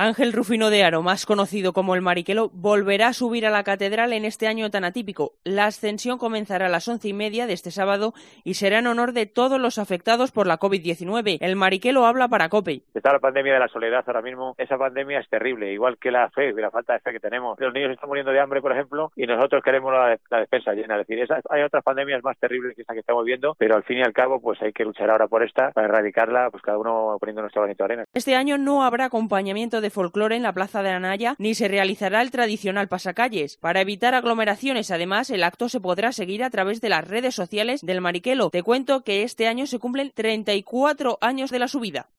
Ángel Rufino de Haro, más conocido como el Mariquelo, volverá a subir a la catedral en este año tan atípico. La ascensión comenzará a las 11:30 de este sábado y será en honor de todos los afectados por la COVID-19. El Mariquelo habla para COPE. Está la pandemia de la soledad ahora mismo. Esa pandemia es terrible, igual que la fe, la falta de fe que tenemos. Los niños están muriendo de hambre, por ejemplo, y nosotros queremos la despensa llena. Es decir, hay otras pandemias más terribles que esta que estamos viendo, pero al fin y al cabo pues hay que luchar ahora por esta, para erradicarla, pues cada uno poniendo nuestro granito de arena. Este año no habrá acompañamiento de folclore en la Plaza de Anaya, ni se realizará el tradicional pasacalles. Para evitar aglomeraciones, además, el acto se podrá seguir a través de las redes sociales del Mariquelo. Te cuento que este año se cumplen 34 años de la subida.